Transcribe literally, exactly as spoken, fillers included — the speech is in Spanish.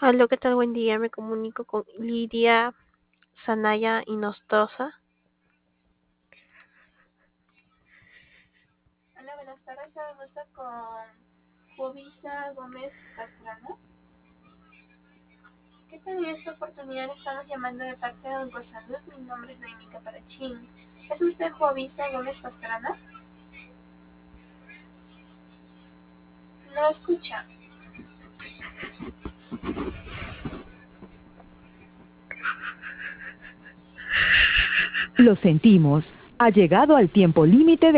Aló, ¿qué tal? Buen día. Me comunico con Lidia Sanaya Inostroza. Hola, buenas tardes. Me gusto con Jovisa Gómez Pastrana. ¿Qué tal? En esta oportunidad estamos llamando de parte de Oncosalud. Mi nombre es Noemí Caparachín. ¿Es usted Jovisa Gómez Pastrana? No escucha. Lo sentimos. Ha llegado al tiempo límite de